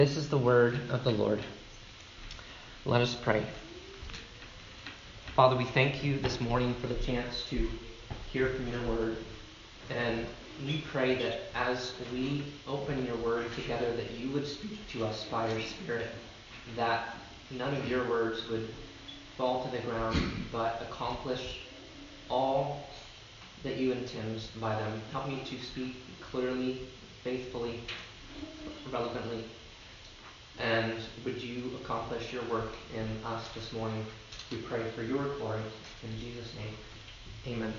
This is the word of the Lord. Let us pray. Father, we thank you this morning for the chance to hear from your word. And we pray that as we open your word together, that you would speak to us by your Spirit, that none of your words would fall to the ground, but accomplish all that you intend by them. Help me to speak clearly, faithfully, relevantly. And would you accomplish your work in us this morning? We pray for your glory. In Jesus' name, amen.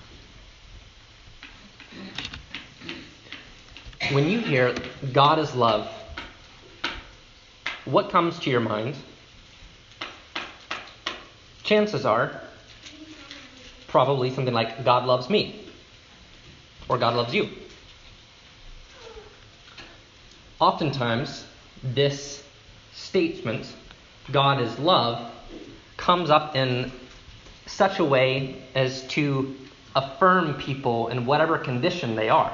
When you hear God is love, what comes to your mind? Chances are probably something like God loves me or God loves you. Oftentimes, this statement, God is love, comes up in such a way as to affirm people in whatever condition they are.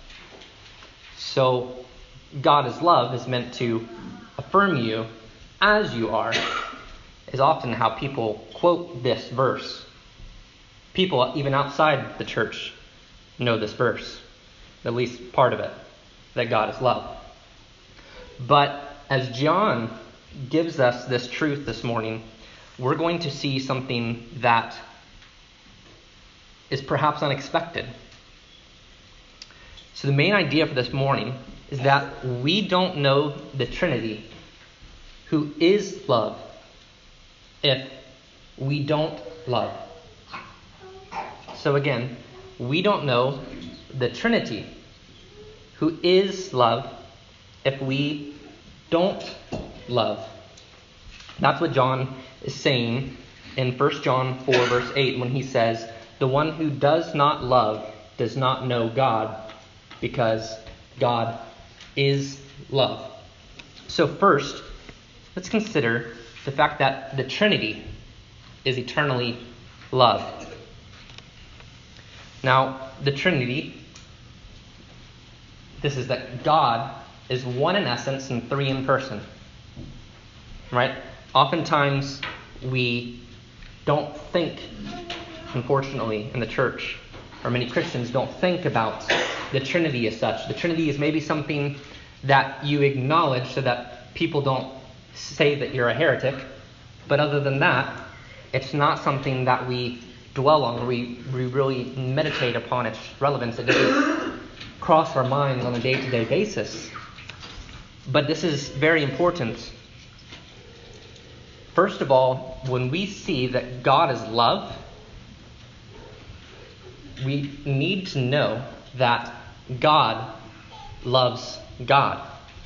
So, God is love is meant to affirm you as you are, is often how people quote this verse. People, even outside the church, know this verse, at least part of it, that God is love. But as John gives us this truth this morning, we're going to see something that is perhaps unexpected. So the main idea for this morning is that we don't know the Trinity, who is love, if we don't love. So again, we don't know the Trinity, who is love, if we don't love. That's what John is saying in 1 John 4 verse 8 when he says, "The one who does not love does not know God, because God is love." So first, let's consider the fact that the Trinity is eternally love. Now, the Trinity, this is that God is one in essence and three in person. Right? Oftentimes we don't think, unfortunately, in the church, or many Christians don't think about the Trinity as such. The Trinity is maybe something that you acknowledge so that people don't say that you're a heretic. But other than that, it's not something that we dwell on, or we really meditate upon its relevance. It doesn't cross our minds on a day-to-day basis. But this is very important. First of all, when we see that God is love, we need to know that God loves God.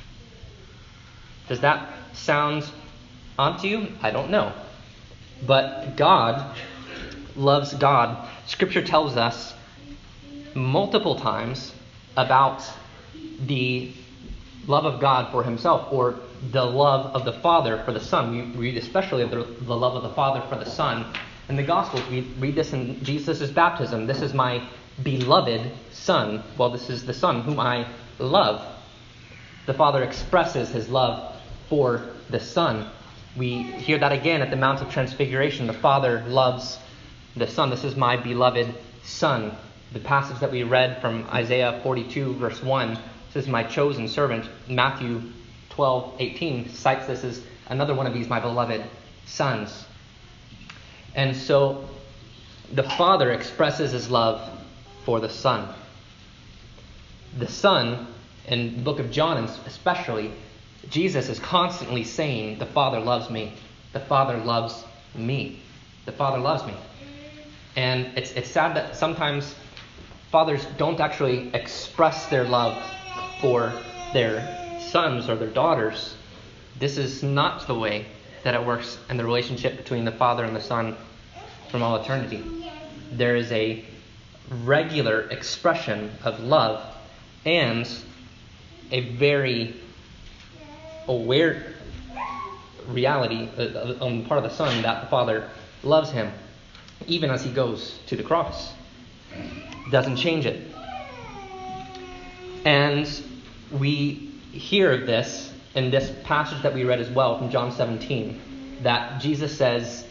Does that sound odd to you? I don't know. But God loves God. Scripture tells us multiple times about the love of God for himself, or the love of the Father for the Son. We read especially of the love of the Father for the Son. In the Gospels, we read this in Jesus' baptism. "This is my beloved Son." Well, this is the Son whom I love. The Father expresses his love for the Son. We hear that again at the Mount of Transfiguration. The Father loves the Son. "This is my beloved Son." The passage that we read from Isaiah 42 verse 1, "This is my chosen servant." Matthew 12:18 cites this as another one of these, "my beloved sons." And so the Father expresses his love for the Son. The Son, in the book of John especially, Jesus is constantly saying, "The Father loves me. The Father loves me. The Father loves me." And it's sad that sometimes fathers don't actually express their love for their sons or their daughters. This is not the way that it works in the relationship between the Father and the Son from all eternity. There is a regular expression of love and a very aware reality on the part of the Son that the Father loves him, even as he goes to the cross. Doesn't change it. And we hear of this in this passage that we read as well from John 17, that Jesus says,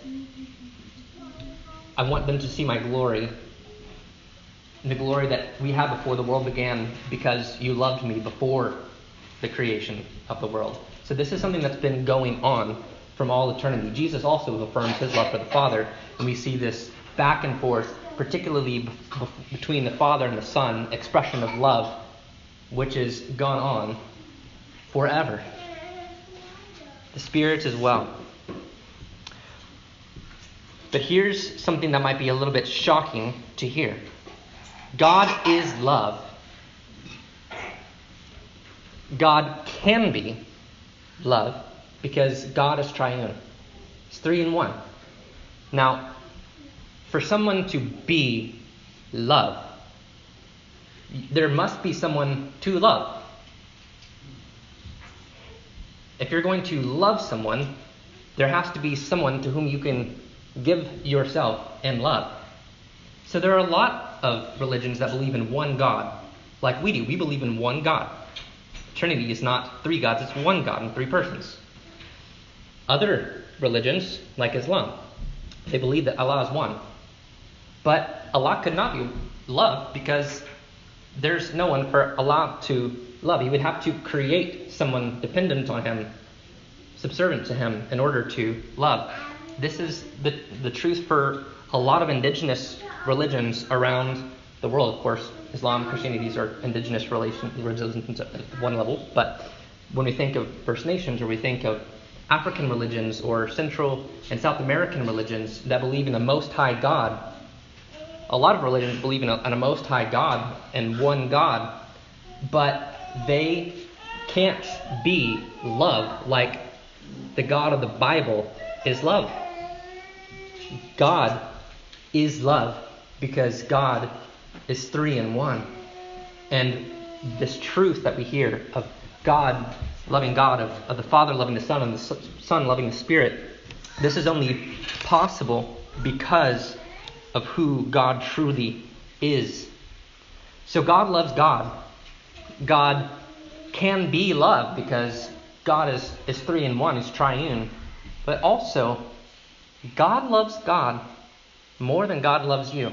I want them to see my glory, the glory that we had before the world began, because you loved me before the creation of the world. So this is something that's been going on from all eternity. Jesus also affirms his love for the Father, and we see this back and forth, particularly between the Father and the Son, expression of love, which has gone on forever. The Spirit as well. But here's something that might be a little bit shocking to hear. God is love. God can be love because God is triune. It's 3 in 1. Now, for someone to be love, there must be someone to love. If you're going to love someone, there has to be someone to whom you can give yourself and love. So there are a lot of religions that believe in one God, like we do. We believe in one God. Trinity is not 3 gods, it's one God in 3 persons. Other religions, like Islam, they believe that Allah is one. But Allah could not be love because there's no one for Allah to love. He would have to create someone dependent on him, subservient to him, in order to love. This is the truth for a lot of indigenous religions around the world. Of course, Islam, Christianity, these are indigenous religions at one level. But when we think of First Nations, or we think of African religions or Central and South American religions that believe in the Most High God, a lot of religions believe in a Most High God and one God, but they can't be love like the God of the Bible is love. God is love because God is 3 in 1. And this truth that we hear of God loving God, of the Father loving the Son, and the Son loving the Spirit, this is only possible because of who God truly is. So God loves God. God can be love because God is 3 in 1, He's triune. But also, God loves God more than God loves you.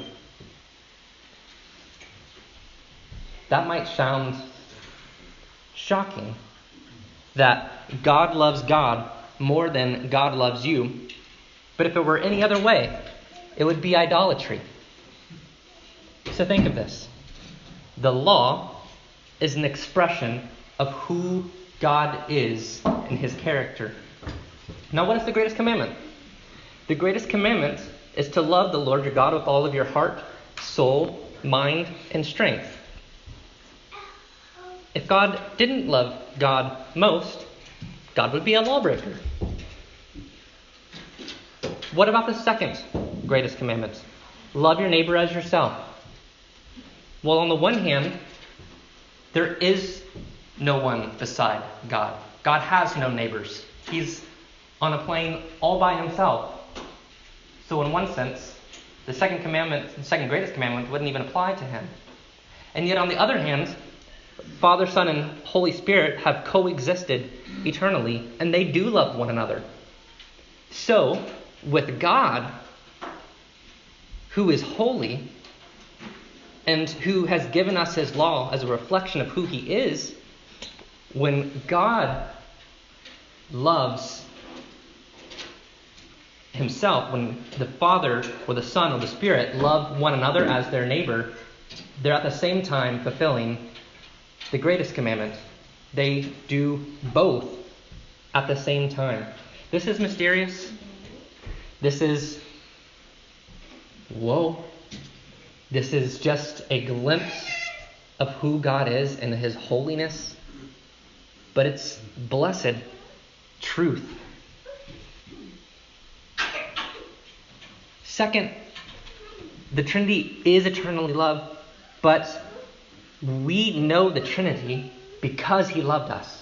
That might sound shocking, that God loves God more than God loves you. But if it were any other way, it would be idolatry. So think of this. The law is an expression of who God is in His character. Now, what is the greatest commandment? The greatest commandment is to love the Lord your God with all of your heart, soul, mind, and strength. If God didn't love God most, God would be a lawbreaker. What about the second greatest commandment? Love your neighbor as yourself. Well, on the one hand, there is no one beside God. God has no neighbors. He's on a plane all by himself. So in one sense, the second commandment, the second greatest commandment, wouldn't even apply to him. And yet on the other hand, Father, Son, and Holy Spirit have coexisted eternally, and they do love one another. So, with God, who is holy, and who has given us His law as a reflection of who He is, when God loves Himself, when the Father or the Son or the Spirit love one another as their neighbor, they're at the same time fulfilling the greatest commandment. They do both at the same time. This is mysterious. This is, whoa. This is just a glimpse of who God is and His holiness. But it's blessed truth. Second, the Trinity is eternally love, but we know the Trinity because He loved us.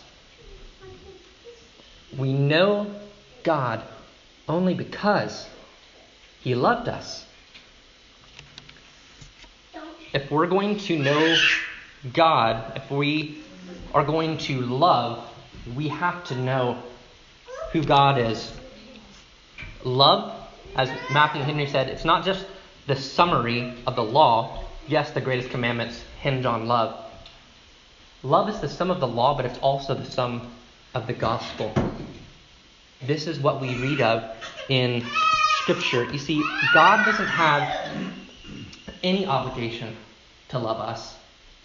We know God only because He loved us. If we're going to know God, if we are going to love we have to know who God is. Love, as Matthew Henry said, it's not just the summary of the law. Yes, the greatest commandments hinge on love. Love is the sum of the law, but it's also the sum of the gospel. This is what we read of in Scripture. You see, God doesn't have any obligation to love us.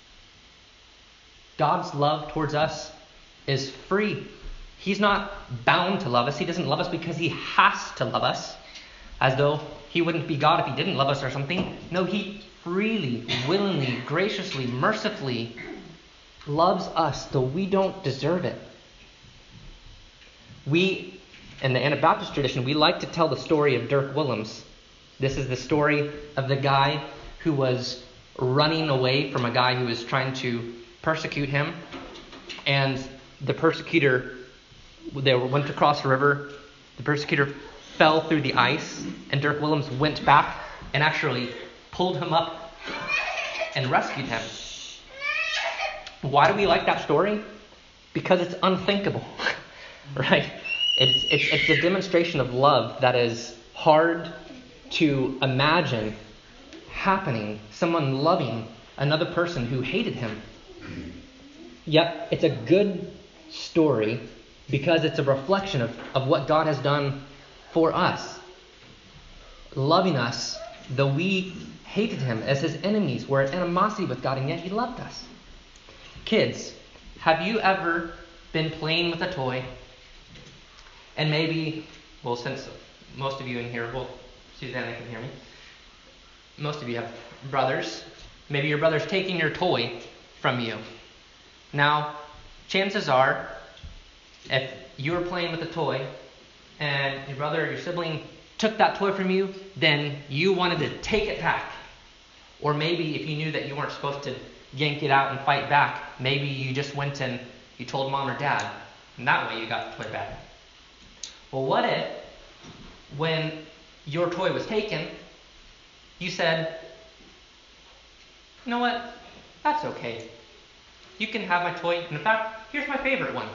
God's love towards us is free. He's not bound to love us. He doesn't love us because he has to love us, as though he wouldn't be God if he didn't love us or something. No, he freely, willingly, graciously, mercifully loves us, though we don't deserve it. We, in the Anabaptist tradition, we like to tell the story of Dirk Willems. This is the story of the guy who was running away from a guy who was trying to persecute him. And the persecutor, they went across the river. The persecutor fell through the ice, and Dirk Willems went back and actually pulled him up and rescued him. Why do we like that story? Because it's unthinkable, right? It's a demonstration of love that is hard to imagine happening. Someone loving another person who hated him. Yet it's a good story because it's a reflection of what God has done for us. Loving us, though we hated him as his enemies, were at animosity with God, and yet he loved us. Kids, have you ever been playing with a toy? And maybe, well, since most of you in here, well, Susanna can hear me. Most of you have brothers. Maybe your brother's taking your toy from you. Now, chances are, if you were playing with a toy and your brother or your sibling took that toy from you, then you wanted to take it back. Or maybe if you knew that you weren't supposed to yank it out and fight back, maybe you just went and you told mom or dad, and that way you got the toy back. Well, what if, when your toy was taken, you said, you know what, that's okay. You can have my toy, and in fact, here's my favorite one.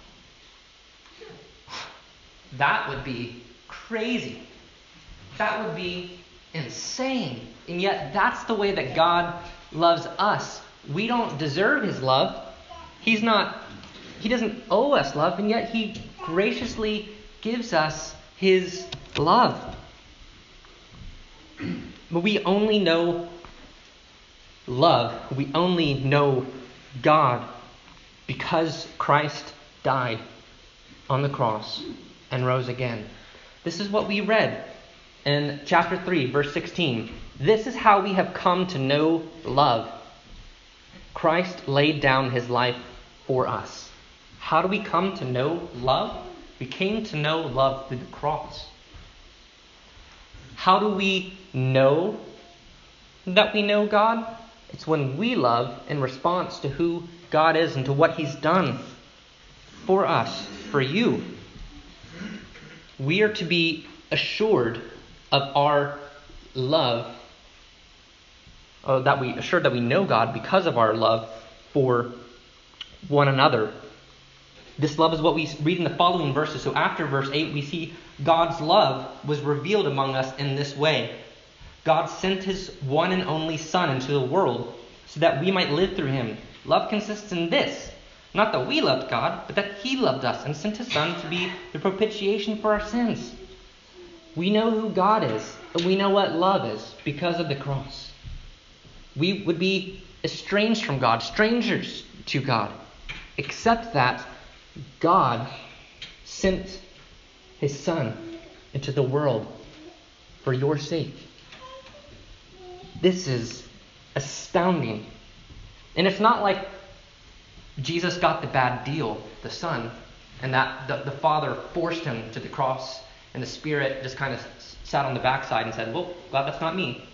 That would be crazy. That would be insane. And yet, that's the way that God loves us. We don't deserve his love. He doesn't owe us love, and yet he graciously gives us his love. But we only know love. We only know God because Christ died on the cross and rose again. This is what we read in chapter 3, verse 16. This is how we have come to know love. Christ laid down his life for us. How do we come to know love? We came to know love through the cross. How do we know that we know God? It's when we love in response to who God is and to what he's done for us, for you. We are to be assured of our love, that we know God because of our love for one another. This love is what we read in the following verses. So after verse 8, we see God's love was revealed among us in this way. God sent his one and only Son into the world so that we might live through him. Love consists in this, not that we loved God, but that he loved us and sent his Son to be the propitiation for our sins. We know who God is, and we know what love is because of the cross. We would be estranged from God, strangers to God, except that God sent his Son into the world for your sake. This is astounding. And it's not like Jesus got the bad deal, the Son, and that the Father forced him to the cross, and the Spirit just kind of sat on the backside and said, well, God, that's not me.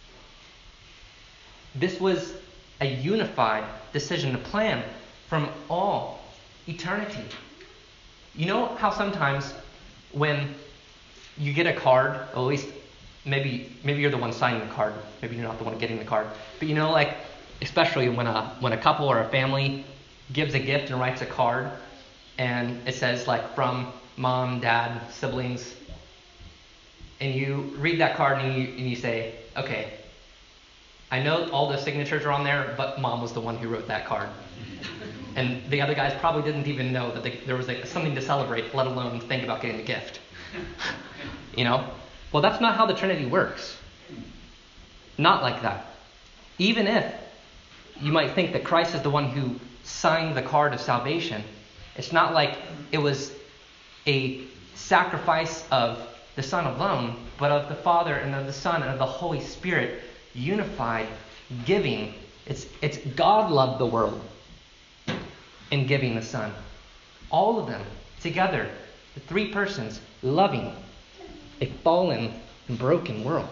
This was a unified decision, a plan from all eternity. You know how sometimes when you get a card, or at least maybe you're the one signing the card, maybe you're not the one getting the card, but you know, like especially when a couple or a family gives a gift and writes a card, and it says like from mom, dad, siblings, and you read that card and you say, okay, I know all the signatures are on there, but mom was the one who wrote that card. And the other guys probably didn't even know that there was like something to celebrate, let alone think about getting the gift. You know? Well, that's not how the Trinity works. Not like that. Even if you might think that Christ is the one who signed the card of salvation, it's not like it was a sacrifice of the Son alone, but of the Father and of the Son and of the Holy Spirit unified, giving. It's God loved the world in giving the Son. All of them together, the three persons, loving a fallen and broken world.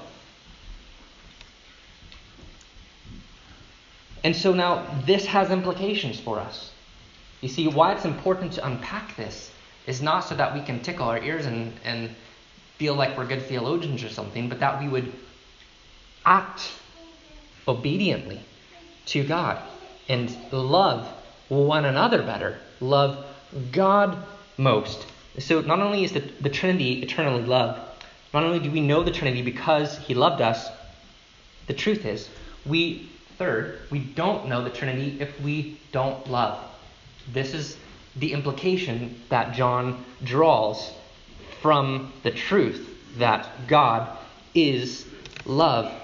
And so now this has implications for us. You see, why it's important to unpack this is not so that we can tickle our ears and feel like we're good theologians or something, but that we would act obediently to God and love one another better, love God most. So not only is the Trinity eternally loved, not only do we know the Trinity because he loved us, the truth is, we don't know the Trinity if we don't love. This is the implication that John draws from the truth that God is love.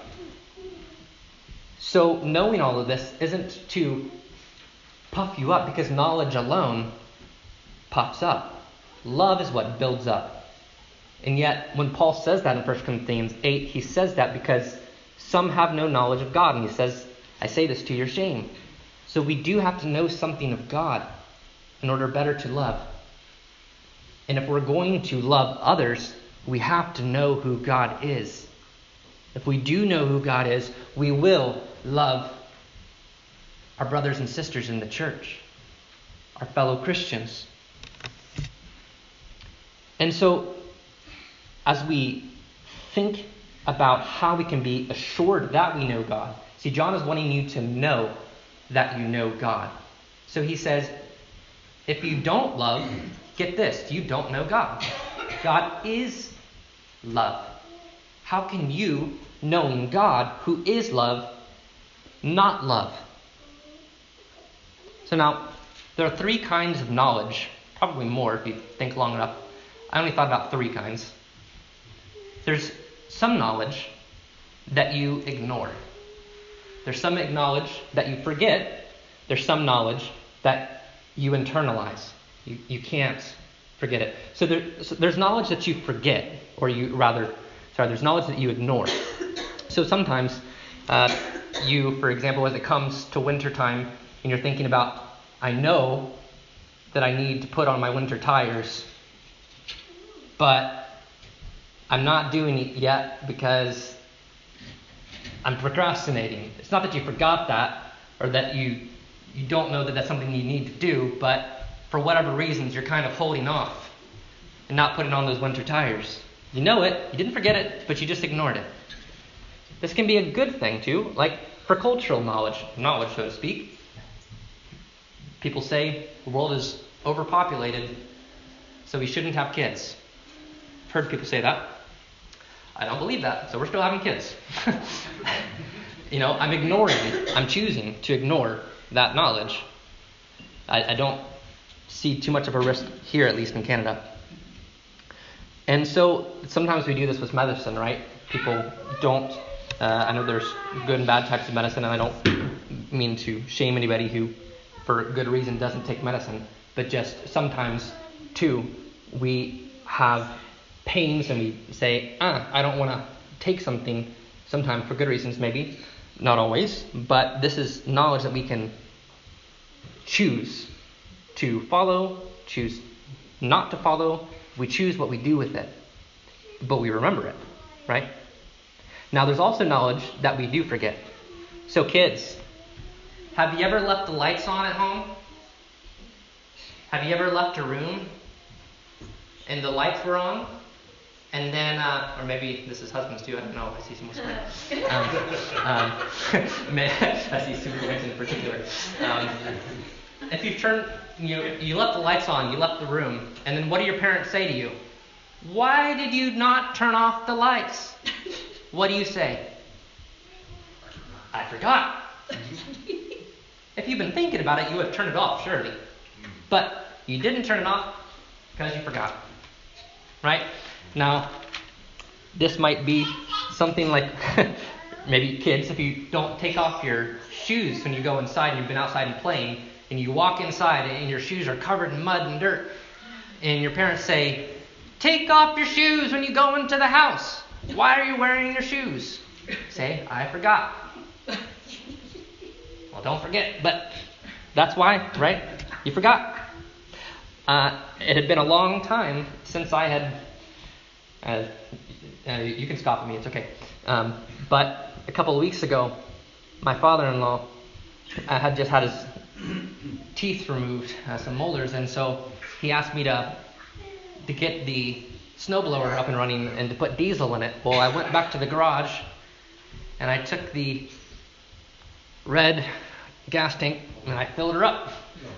So knowing all of this isn't to puff you up, because knowledge alone puffs up. Love is what builds up. And yet, when Paul says that in 1 Corinthians 8, he says that because some have no knowledge of God. And he says, I say this to your shame. So we do have to know something of God in order better to love. And if we're going to love others, we have to know who God is. If we do know who God is, we will love our brothers and sisters in the church, our fellow Christians. And so, as we think about how we can be assured that we know God, see, John is wanting you to know that you know God. So he says, if you don't love, get this, you don't know God. God is love. How can you, knowing God, who is love, not love? So now, there are three kinds of knowledge, probably more if you think long enough. I only thought about three kinds. There's some knowledge that you ignore. There's some knowledge that you forget. There's some knowledge that you internalize. You can't forget it. So there's knowledge that you forget, or there's knowledge that you ignore. So sometimes you, for example, as it comes to wintertime, and you're thinking about, I know that I need to put on my winter tires, but I'm not doing it yet because I'm procrastinating. It's not that you forgot that, or that you don't know that that's something you need to do, but for whatever reasons, you're kind of holding off and not putting on those winter tires. You know it, you didn't forget it, but you just ignored it. This can be a good thing too, like for cultural knowledge so to speak. People say the world is overpopulated, so we shouldn't have kids. I've heard people say that. I don't believe that, so we're still having kids. I'm choosing to ignore that knowledge. I don't see too much of a risk here, at least in Canada. And so sometimes we do this with medicine, right? People don't, I know there's good and bad types of medicine, and I don't mean to shame anybody who, for good reason, doesn't take medicine, but just sometimes, too, we have pains and we say, I don't want to take something, sometimes for good reasons maybe, not always, but this is knowledge that we can choose to follow, choose not to follow. We choose what we do with it, but we remember it, right? Now there's also knowledge that we do forget. So kids, have you ever left the lights on at home? Have you ever left a room and the lights were on? And then, or maybe this is husbands too, I don't know, I see some whispering. I see Superman in particular. if you left the lights on, you left the room, and then what do your parents say to you? Why did you not turn off the lights? What do you say? I forgot. If you've been thinking about it, you would have turned it off, surely. But you didn't turn it off because you forgot. Right? Now, this might be something like maybe kids, if you don't take off your shoes when you go inside and you've been outside and playing, and you walk inside and your shoes are covered in mud and dirt, and your parents say, take off your shoes when you go into the house. Why are you wearing your shoes? Say, I forgot. Well, don't forget, but that's why, right? You forgot. It had been a long time since I had, you can scoff at me, it's okay. But a couple of weeks ago, my father-in-law had just had his teeth removed, some molars, and so he asked me to get the snowblower up and running and to put diesel in it. Well, I went back to the garage and I took the red gas tank and I filled her up.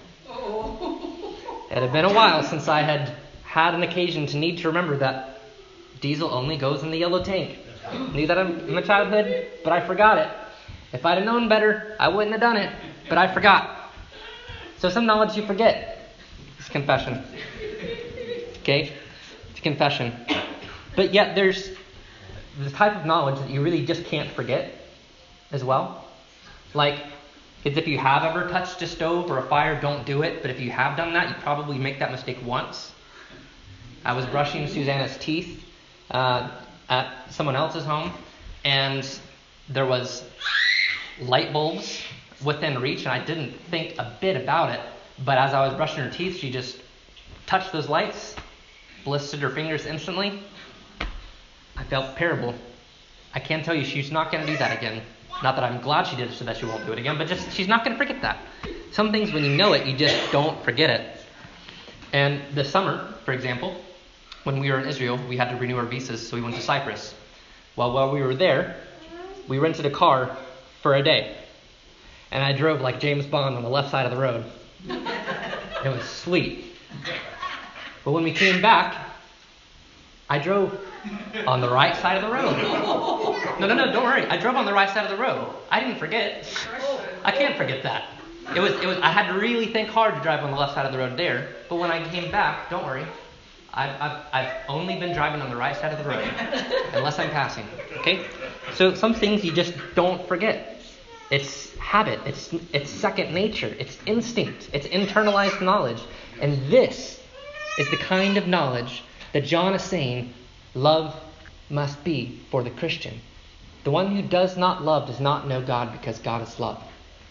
It had been a while since I had an occasion to need to remember that diesel only goes in the yellow tank. Knew that in my childhood, but I forgot it. If I'd have known better, I wouldn't have done it, but I forgot. So some knowledge you forget. It's confession. Okay? It's confession. But yet there's the type of knowledge that you really just can't forget as well. Like, if you have ever touched a stove or a fire, don't do it. But if you have done that, you probably make that mistake once. I was brushing Susanna's teeth at someone else's home, and there was light bulbs within reach, and I didn't think a bit about it. But as I was brushing her teeth, she just touched those lights, blistered her fingers instantly. I felt terrible. I can tell you she's not going to do that again. Not that I'm glad she did it so that she won't do it again, but just she's not going to forget that. Some things, when you know it, you just don't forget it. And this summer, for example, when we were in Israel, we had to renew our visas, so we went to Cyprus. Well, while we were there, we rented a car for a day. And I drove like James Bond on the left side of the road. It was sweet. But when we came back, I drove on the right side of the road. No, don't worry. I drove on the right side of the road. I didn't forget. I can't forget that. It was. I had to really think hard to drive on the left side of the road there. But when I came back, don't worry. I've only been driving on the right side of the road, unless I'm passing. Okay? So some things you just don't forget. It's habit. It's second nature. It's instinct. It's internalized knowledge. And this is the kind of knowledge that John is saying love must be for the Christian. The one who does not love does not know God, because God is love.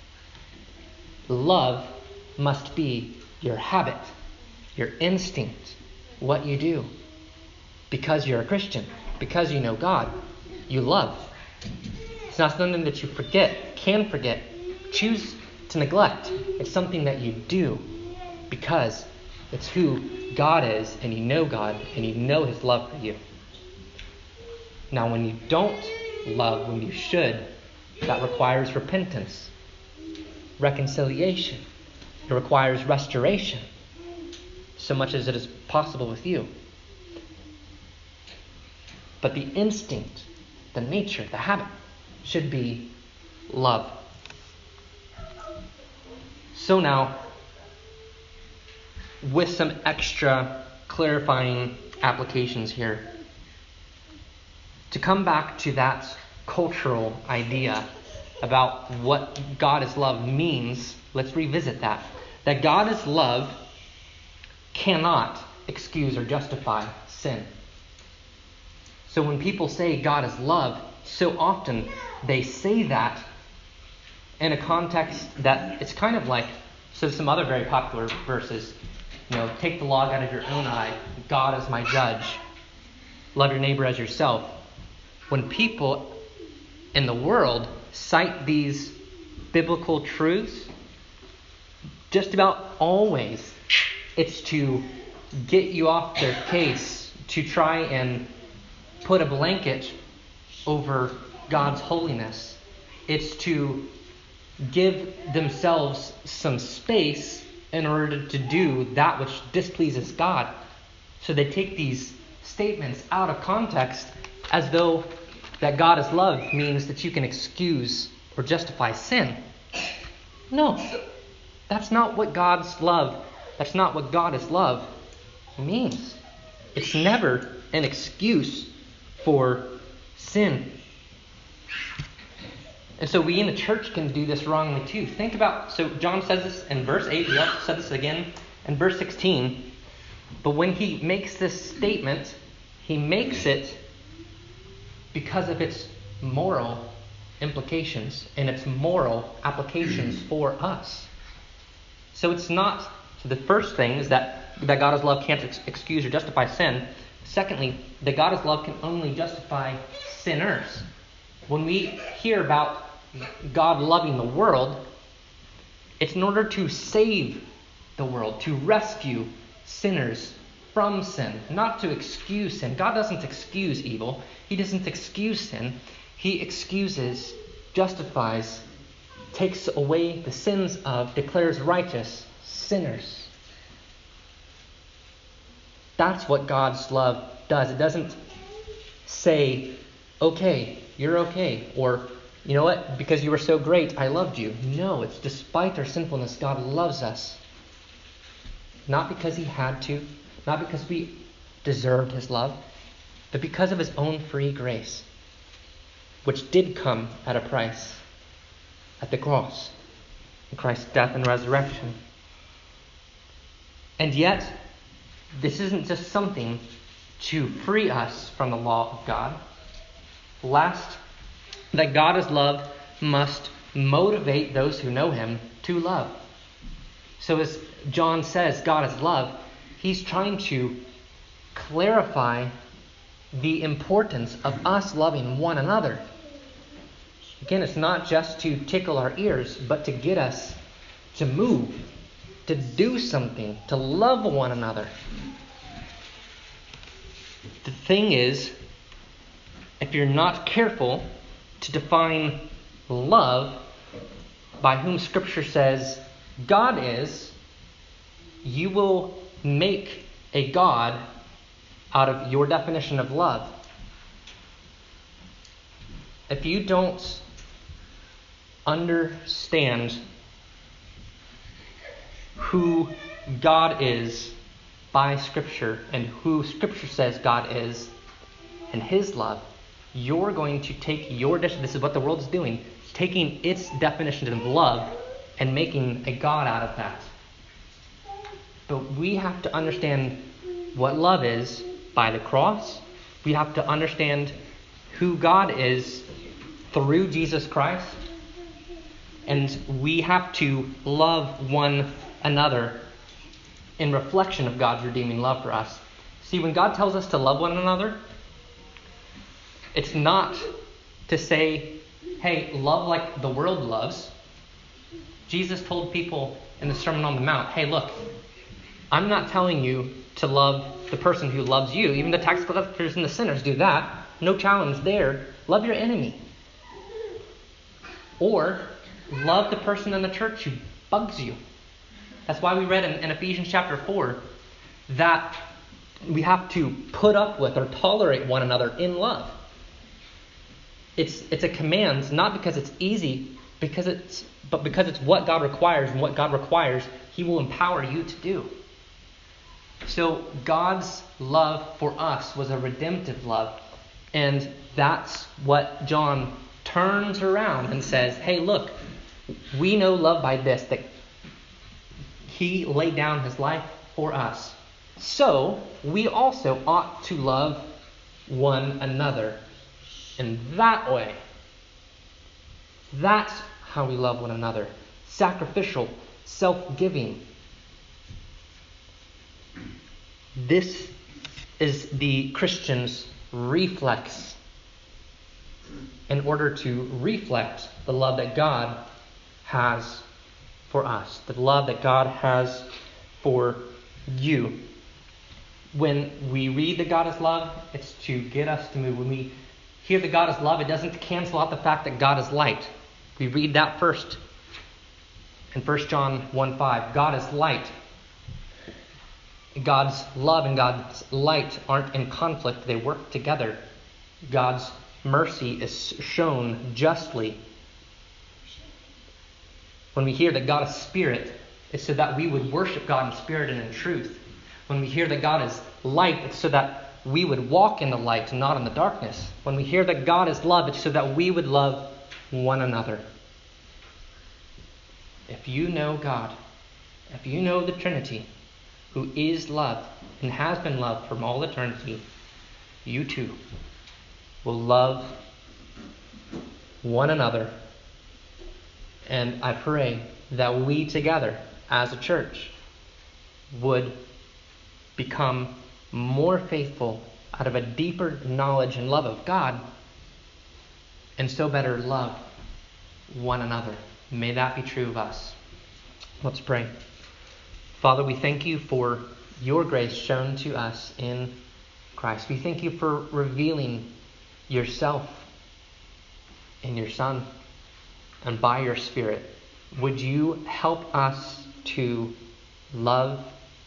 Love must be your habit, your instinct, what you do. Because you're a Christian, because you know God, you love. It's not something that you can forget, choose to neglect. It's something that you do because it's who God is, and you know God, and you know His love for you. Now, when you don't love when you should, that requires repentance, reconciliation. It requires restoration, so much as it is possible with you. But the instinct, the nature, the habit should be love. So now, with some extra clarifying applications here, to come back to that cultural idea about what God is love means, let's revisit that. That God is love cannot excuse or justify sin. So when people say God is love, so often they say that in a context that it's kind of like, so some other very popular verses, take the log out of your own eye, God is my judge, love your neighbor as yourself. When people in the world cite these biblical truths, just about always it's to get you off their case, to try and put a blanket over God's holiness. It's to give themselves some space in order to do that which displeases God. So they take these statements out of context as though that God is love means that you can excuse or justify sin. No, that's not what God's love, that's not what God is love means. It's never an excuse for sin. And so we in the church can do this wrongly too. Think about, so John says this in verse 8, he also said this again in verse 16. But when he makes this statement, he makes it because of its moral implications and its moral applications for us. So it's not, so the first thing is that God's love can't excuse or justify sin. Secondly, that God's love can only justify sinners. When we hear about God loving the world, it's in order to save the world, to rescue sinners from sin, not to excuse sin. God doesn't excuse evil. He doesn't excuse sin. He excuses, justifies, takes away the sins of, declares righteous sinners. That's what God's love does. It doesn't say, okay, you're okay, or you know what, because you were so great, I loved you. No, it's despite our sinfulness, God loves us. Not because he had to, not because we deserved his love, but because of his own free grace, which did come at a price, at the cross, in Christ's death and resurrection. And yet, this isn't just something to free us from the law of God. Last, that God is love must motivate those who know him to love. So as John says, God is love, he's trying to clarify the importance of us loving one another. Again, it's not just to tickle our ears, but to get us to move, to do something, to love one another. The thing is, if you're not careful to define love by whom Scripture says God is, you will make a God out of your definition of love. If you don't understand who God is by Scripture and who Scripture says God is and his love, you're going to take your this is what the world is doing, taking its definition of love and making a God out of that. But we have to understand what love is by the cross. We have to understand who God is through Jesus Christ. And we have to love one another in reflection of God's redeeming love for us. See, when God tells us to love one another, it's not to say, hey, love like the world loves. Jesus told people in the Sermon on the Mount, hey, look, I'm not telling you to love the person who loves you. Even the tax collectors and the sinners do that. No challenge there. Love your enemy. Or love the person in the church who bugs you. That's why we read in Ephesians chapter 4 that we have to put up with or tolerate one another in love. It's a command, not because it's easy, but because it's what God requires, and what God requires, he will empower you to do. So God's love for us was a redemptive love. And that's what John turns around and says, hey, look, we know love by this, that he laid down his life for us. So we also ought to love one another in that way. That's how we love one another. Sacrificial, self-giving. This is the Christian's reflex in order to reflect the love that God has for us, the love that God has for you. When we read that God is love, it's to get us to move. When we hear that God is love, it doesn't cancel out the fact that God is light. We read that first. In 1 John 1:5, God is light. God's love and God's light aren't in conflict. They work together. God's mercy is shown justly. When we hear that God is spirit, it's so that we would worship God in spirit and in truth. When we hear that God is light, it's so that we would walk in the light and not in the darkness. When we hear that God is love, it's so that we would love one another. If you know God, if you know the Trinity, who is love and has been loved from all eternity, you too will love one another. And I pray that we together as a church would become more faithful out of a deeper knowledge and love of God, and so better love one another. May that be true of us. Let's pray. Father, we thank you for your grace shown to us in Christ. We thank you for revealing yourself in your Son and by your Spirit. Would you help us to love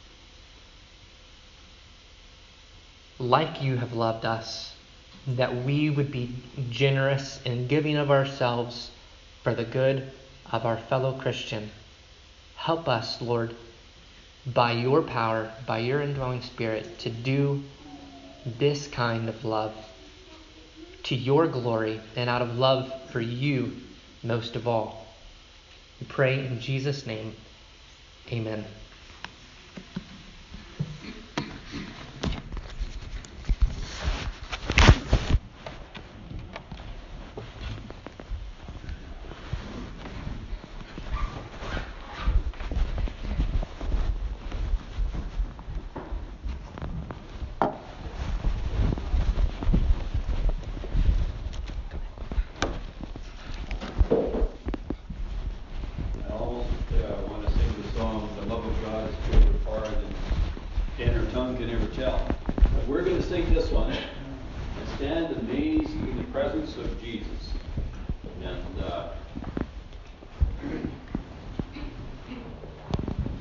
like you have loved us, that we would be generous in giving of ourselves for the good of our fellow Christian. Help us, Lord, by your power, by your indwelling Spirit, to do this kind of love to your glory and out of love for you most of all. We pray in Jesus' name. Amen. Stand amazed in the presence of Jesus. And